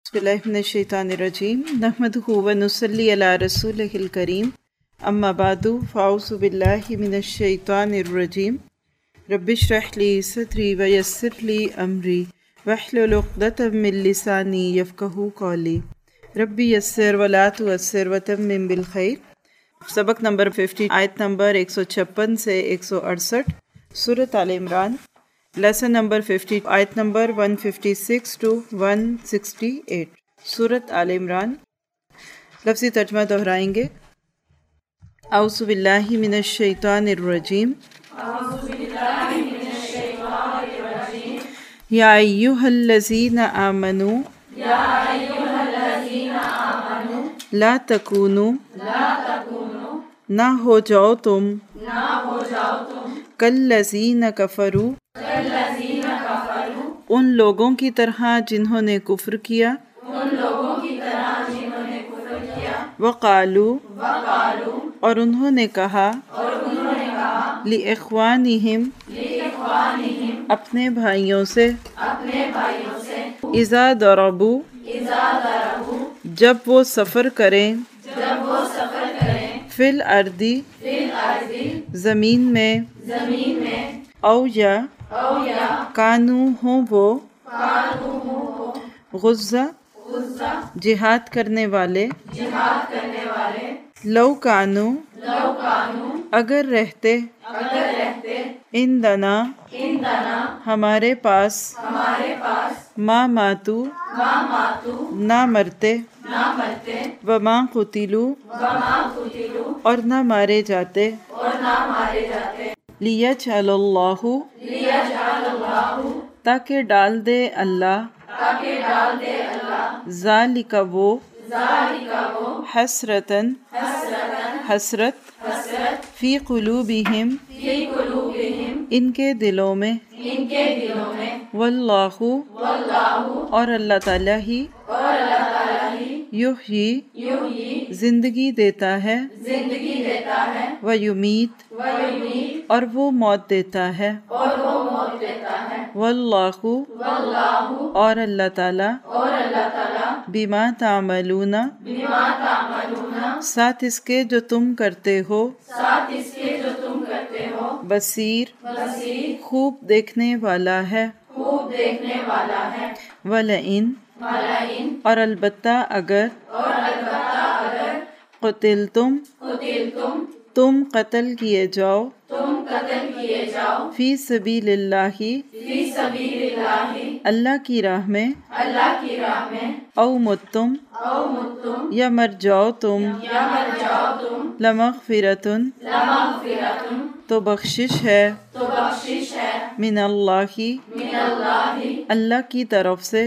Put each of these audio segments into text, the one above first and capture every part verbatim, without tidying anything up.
बिस्मिल्लाहि मिनश्शैतानिर्रजीम नहमदुहु व नुसल्ली अला रसूलिहिल करीम अम्मा बादु फ़अऊज़ु बिल्लाहि मिनश्शैतानिर्रजीम रब्बिश्रह ली सदरी व यस्सिर ली अमरी वहलुल उक़दतम मिन लिसानी यफ़क़हू क़ौली रब्बी यस्सिर व ला तुअस्सिर व तम्मिम बिल खैर। सबक नंबर पचास, आयत नंबर एक सौ छप्पन से एक सौ अड़सठ, सूरत आल इमरान। लेसन नंबर पचास, आयत नंबर एक सौ छप्पन टू एक सौ अड़सठ, सूरत आल इमरान। लफ्ज़ी तर्जमा दोहराएंगे। औज़ु बिल्लाहि मिनश शैतानिर रजीम। या अय्युहल्लज़ीना आमनू ला तकूनू ना हो जाओ तुम कल्लज़ीना कफ़रू उन लोगों की तरह जिन्होंने कुफ्र किया। वक़ालू और उन्होंने कहा लिइख़वानिहिम अपने भाइयों से इज़ा दरबू जब वो सफ़र करें फिल अर्दी ज़मीन में औ या कानू हों वो गुज़्ज़ा जिहाद करने वाले। लौ कानू अगर रहते इन दना हमारे पास मा मातू ना मरते व मा कुतिलू और ना मारे जाते। लियजअलल्लाहु ताकि डाल दे अल्लाह ज़ालिका वो हसरतन हसरत फी कुलूबिहिम इनके दिलों में। वल्लाहु और अल्लाह ताला ही युहयी जिंदगी देता है व युमीत और वो मौत देता है। वल्लाहु और अल्लाह ताला बिमा तामलूना साथ इसके जो तुम करते हो बसीर खूब देखने वाला है। वलइन और अलबत्ता अगर क़ुतिल तुम तुम कत्ल किए जाओ फी सबीलिल्लाहि अल्लाह की राह में औ मुत्तुम या मर जाओ तुम लमग़फ़िरतुन तो बख्शिश है मिनल्लाहि अल्लाह की तरफ से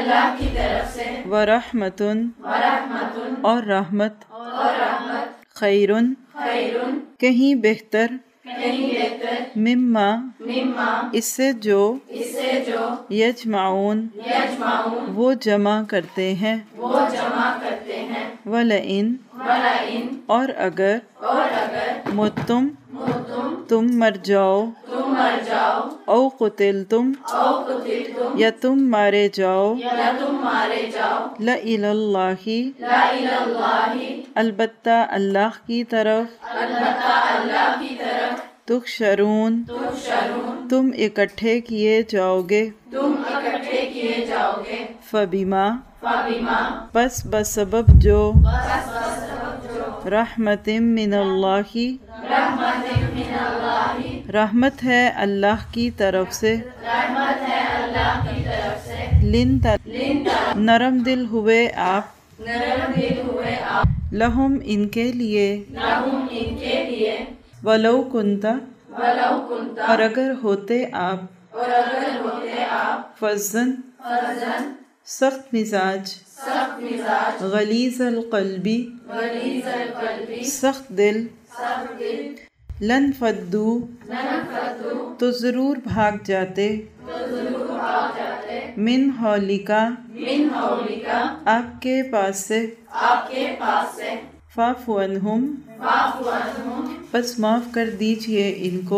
व रहमतुन और रहमत खैरुन कहीं बेहतर मिम्मा इससे जो यजमाऊन वो जमा करते हैं। वलइन और अगर मुत्तुम तुम मर जाओ औ कुतिल तुम या तुम मारे जाओ ला इलल्लाहि अलबत्ता अल्लाह की तरफ तुहशरून तुम इकट्ठे किए जाओगे। फबिमा बस बसबब जो रहमतिम मिनल्लाहि रहमत है अल्लाह की तरफ से। लिन नरम दिल हुए आप लहुम इनके लिए वलौ कुंता और अगर होते आप फज़्ज़न सख्त मिजाज गलीज़ल क़ल्बी सख्त दिल लन फद्दू तो ज़रूर भाग जाते मिन हौलिका आपके पास से। فاعف عنہم پس معاف کر دیجئے ان کو،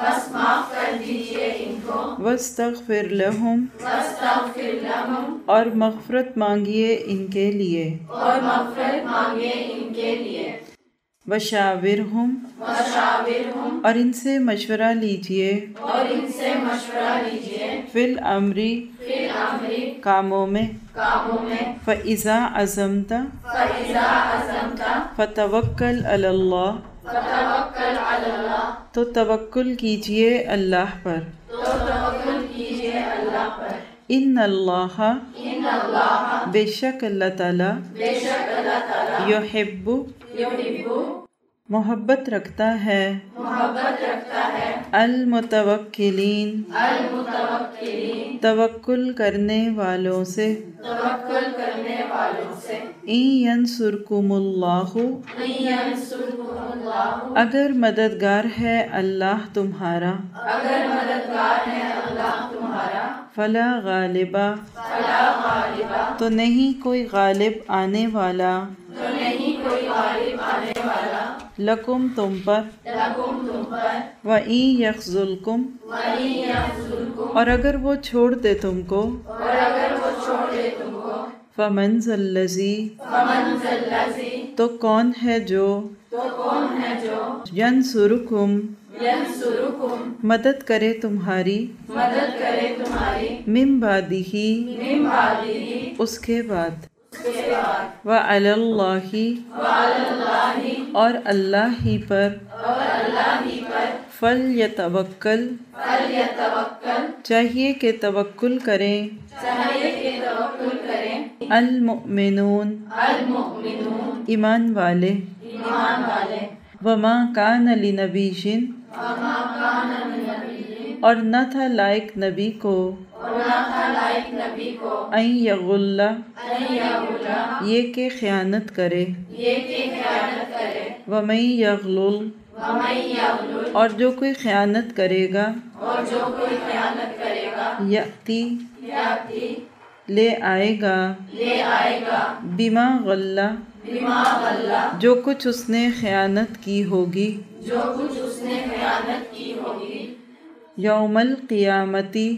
واستغفر لہم اور مغفرت مانگیے ان کے لیے، وشاورہم اور ان سے مشورہ لیجئے، فی الامر کاموں میں، فاذا عزمت فتوکل علی اللہ تو توکل کیجئے اللہ پر، ان اللہ بے شک اللہ تعالی یحب محبت رکھتا ہے المتوکلین توکل کرنے والوں سے، ان ینصرکم اللہ اگر مددگار ہے اللہ تمہارا، فلا غالب تو نہیں کوئی غالب آنے والا، لکم تم پر، وَإِن یخذلکم اور اگر وہ چھوڑ دے تم کو، فمن ذا الذی تو کون ہے جو، ینصرکم مدد کرے تمہاری، من بعدہ اس کے بعد، وعلی اللہ اور اللہ ہی پر، فلیتوکل چاہیے کہ توکل کریں، المؤمنون ایمان والے، وما کان لنبی اور نہ تھا لائق نبی کو، ان یغل یہ کہ خیانت کرے، ومن یغلل اور جو کوئی خیانت کرے گا، یأتی لے آئے گا، بما غل جو کچھ اس نے خیانت کی ہوگی، یوم القیامتی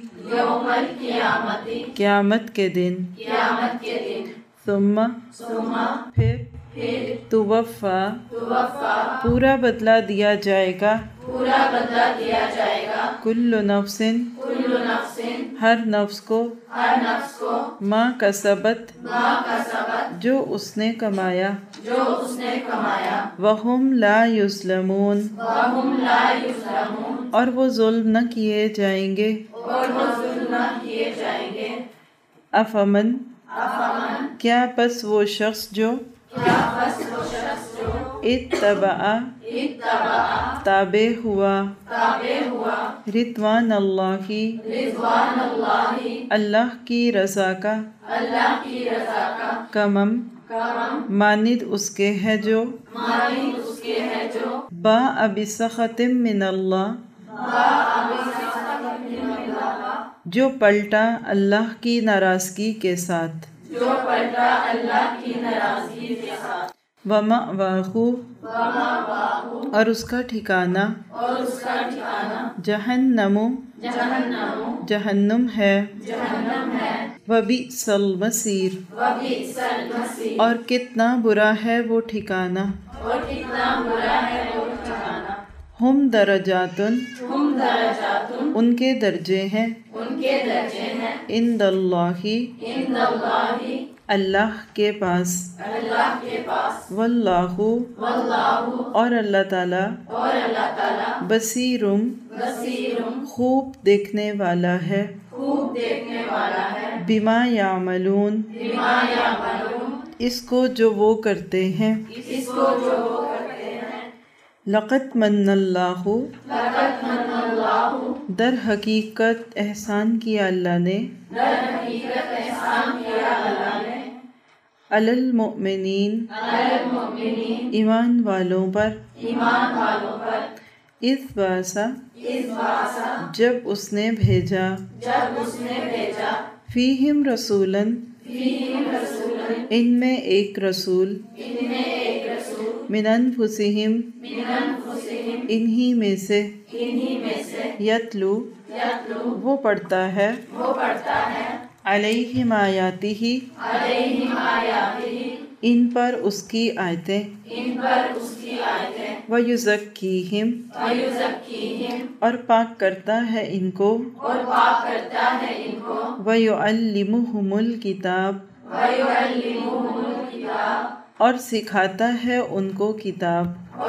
قیامت کے دن، ثم پھر توفا پورا بدلہ دیا جائے گا، کل نفس ہر نفس کو، ما کسبت جو اس نے کمایا، وہم لا یظلمون اور وہ ظلم نہ کیے جائیں گے، افمن کیا پس وہ شخص جو، اتبع تابع ہوا، رضوان اللہ اللہ کی رضا کا، کمم مانند اس کے ہے جو، باء بسخط من اللہ جو پلٹا اللہ کی ناراضگی کے ساتھ، وَمَأْوَاهُ اور اس کا ٹھکانہ، جہنم جہنم ہے، وَبِئْسَ الْمَصِيرُ اور کتنا برا ہے وہ ٹھکانہ، ہم درجات ان کے درجے ہیں، عند اللہ اللہ کے پاس، واللہ اور اللہ تعالی بصیرم خوب دیکھنے والا ہے، بما یعملون اس کو جو وہ کرتے ہیں، لقد من اللہ در حقیقت احسان کیا اللہ نے، علی المؤمنین ایمان والوں پر، اذ بعث جب اس نے بھیجا، فیہم رسولا ان میں ایک رسول، من انفسہم انہی میں سے یتلو وہ پڑھتا ہے علیہم آیاتہ ان پر اس کی آیتیں وَيُزَكِّيهِمْ اور پاک کرتا ہے ان کو وَيُعَلِّمُهُمُ الْكِتَابَ اور سکھاتا ہے ان کو کتاب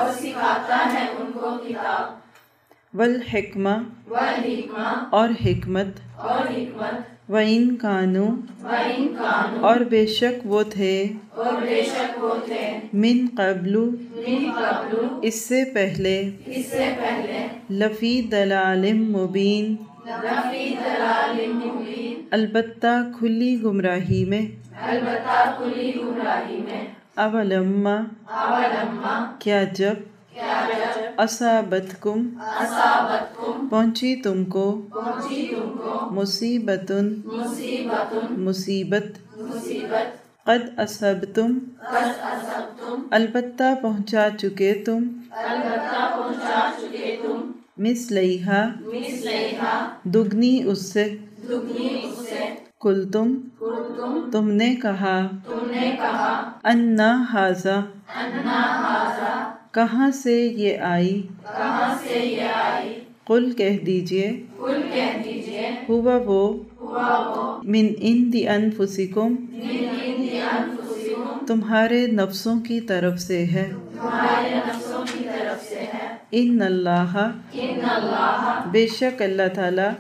والحکمہ اور حکمت وَإِن كَانُوا اور بے شک وہ تھے من قبل اس سے پہلے لفی ضلال مبین البتہ کھلی گمراہی میں اولما کیا جب اصابتکم پہنچی تم کو مصیبتن مصیبت قد اصبتم البتہ پہنچا چکے تم مثلیہا دگنی اس سے کل تم تم نے کہا انا ھذا کہاں سے یہ آئی قل کہہ دیجئے ہوا وہ من عند انفسکم تمہارے نفسوں کی طرف سے ہے ان اللہ بے شک اللہ تعالی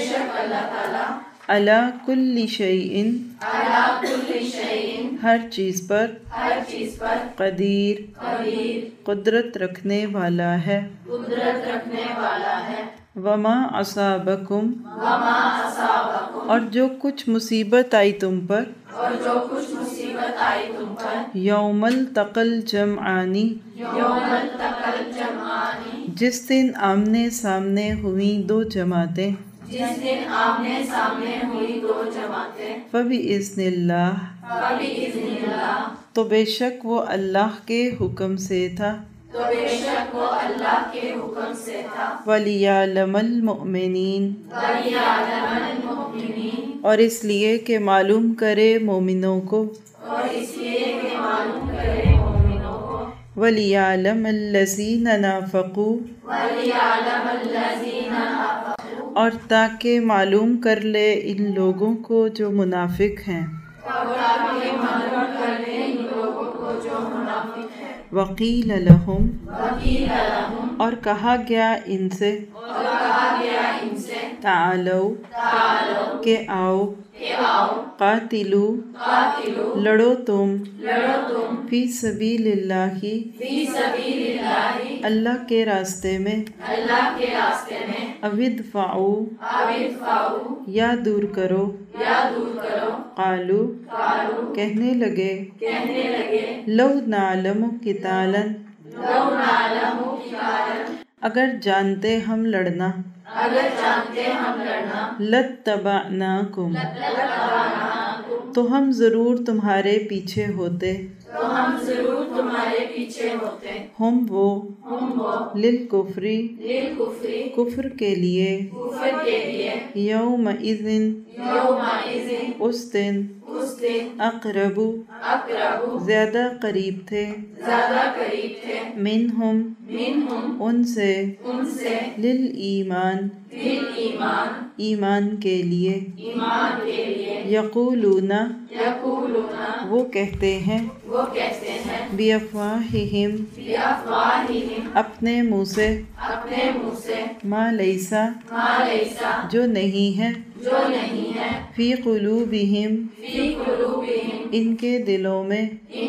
علی کل شیء ہر چیز پر قدیر قدرت رکھنے والا ہے وما اصابکم اور جو کچھ مصیبت آئی تم پر یوم التقى الجمعان جس دن آمنے سامنے ہوئیں دو جماعتیں فبإذن اللہ تو بے شک وہ اللہ کے حکم سے تھا وَلِيَعْلَمَ الْمُؤْمِنِينَ اور اس لیے کہ معلوم کرے مومنوں کو وَلِيَعْلَمَ الَّذِينَ نَافَقُوا اور تاکہ معلوم کر لے ان لوگوں کو جو منافق ہیں وقیل لہم اور کہا گیا ان سے تعالو کہ آؤ قاتلو لڑو تم فی سبیل اللہ اللہ کے راستے میں اودفعو یا دور کرو قالو کہنے لگے لو نعلم قتالا اگر جانتے ہم لڑنا لاتبعناکم تو ہم ضرور تمہارے پیچھے ہوتے ہم وہ للکفری کفر کے لیے یومئذ اس دن اقرب زیادہ قریب تھے منہم ان سے للایمان ایمان کے لیے یقولون وہ کہتے ہیں بیافواہہم اپنے منہ سے ما لیسا جو نہیں ہے فی قلوبہم ان کے دلوں میں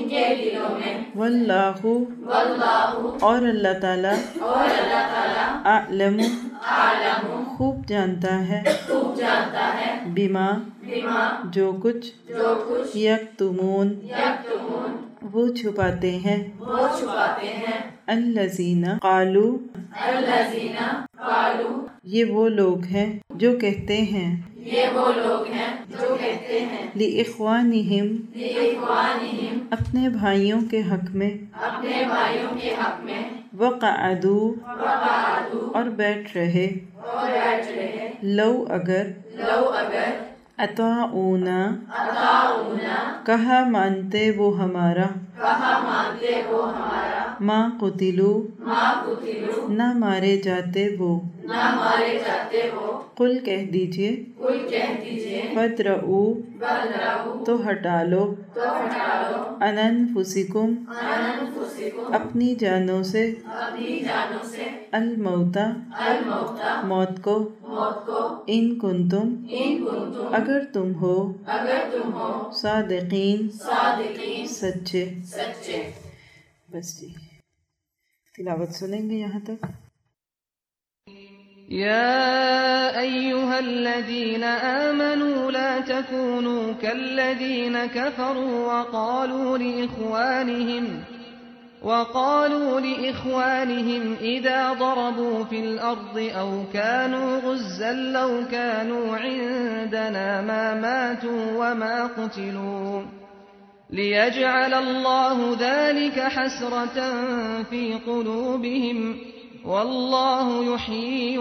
واللہ اور اللہ تعالی اعلم خوب جانتا ہے بما جو کچھ یکتمون وہ چھپاتے ہیں الذین قالوا یہ وہ لوگ ہیں جو کہتے ہیں لِإِخْوَانِهِمْ अपने भाइयों के हक में अपने भाइयों के हक में वक़अदू वक़अदू और बैठ रहे और बैठ रहे लौ अगर लौ अगर अताऊना अताऊना कहा मानते वो हमारा कहा मानते वो हमारा माँ कुतिलू माँ कुतिलू न मारे जाते वो न मारे जाते वो कुल कह दीजिए कुल कह दीजिए फद्रऊ बदराऊ तो हटा लो तो हटा लो अननफुसिकुम अननफुसिकुम अपनी जानों से अपनी जानों से अलमौता अलमौता मौत को मौत को इन कुंतुम इन कुंतुम अगर तुम हो अगर तुम हो सादिकीन सादिकीन सच्चे। सच्चे। बस जी, तिलावत सुनेंगे यहाँ तक। يا أيها الذين آمنوا لا تكونوا كالذين كفروا وقالوا لإخوانهم وقالوا لإخوانهم إذا ضربوا في الأرض أو كانوا غزا لو كانوا عندنا ما ماتوا وما قتلوا ليجعل الله ذلك حسرة في قلوبهم والله يحيي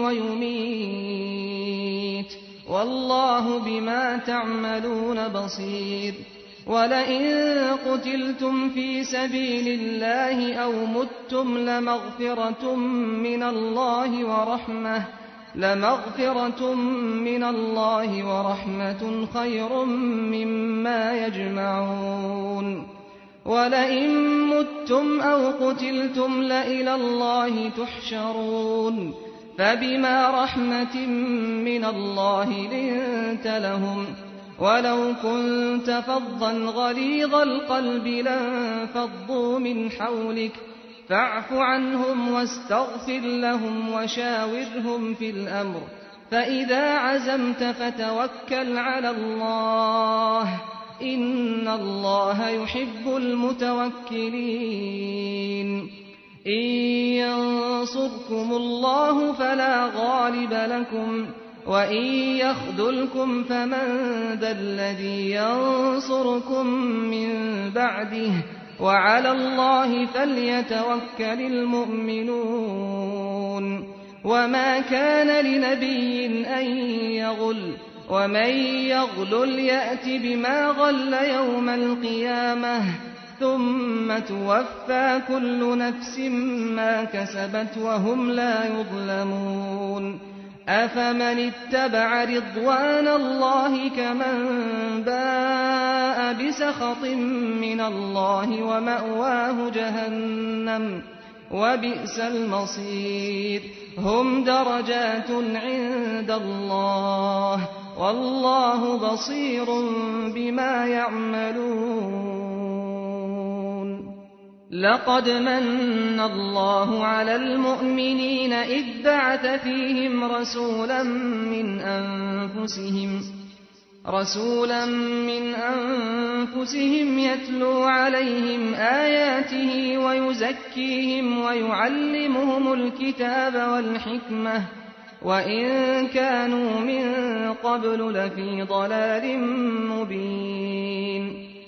ويميت والله بما تعملون بصير. ولئن قتلتم في سبيل الله أو متم لمغفرة من الله ورحمة لمغفرة من الله ورحمة خير مما يجمعون. ولئن متم أو قتلتم لإلى الله تحشرون. فبما رحمة من الله لنت لهم ولو كنت فظا غليظ القلب لانفضوا من حولك فاعف عنهم واستغفر لهم وشاورهم في الأمر فإذا عزمت فتوكل على الله إن الله يحب المتوكلين. إن ينصركم الله فلا غالب لكم وإن يخذلكم فمن ذا الذي ينصركم من بعده وعلى الله فليتوكل المؤمنون. وما كان لنبي أن يغل ومن يغلل يأت بما غل يوم القيامة ثم توفى كل نفس ما كسبت وهم لا يظلمون. أفمن اتبع رضوان الله كمن باء بسخط من الله ومأواه جهنم وبئس المصير. هم درجات عند الله والله بصير بما يعملون. لقد من الله على المؤمنين إذ بعث فيهم رسولا من أنفسهم رسولا من أنفسهم يتلو عليهم آياته ويزكيهم ويعلمهم الكتاب والحكمة وإن كانوا من قبل لفي ضلال مبين.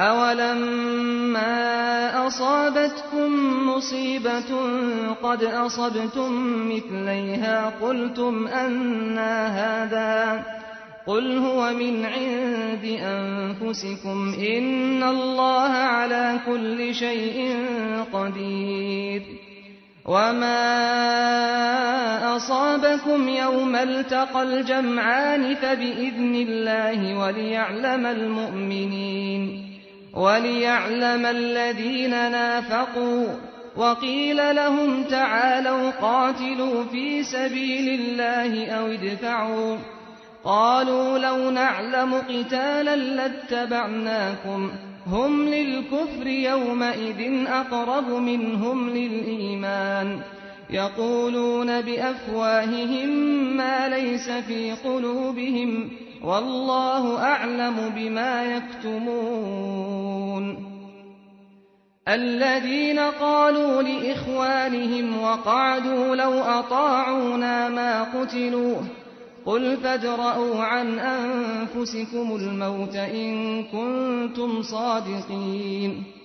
أولما أصابتكم مصيبة قد أصبتم مثليها قلتم أنى هذا قل هو من عند أنفسكم إن الله على كل شيء قدير. وما أصابكم يوم التقى الجمعان فبإذن الله وليعلم المؤمنين وليعلم الذين نافقوا. وقيل لهم تعالوا قاتلوا في سبيل الله أو ادفعوا قالوا لو نعلم قتالا لاتبعناكم هم للكفر يومئذ أقرب منهم للإيمان يقولون بأفواههم ما ليس في قلوبهم والله أعلم بما يكتمون. الذين قالوا لإخوانهم وقعدوا لو أطاعونا ما قتلوا قل فادرءوا عن أنفسكم الموت إن كنتم صادقين.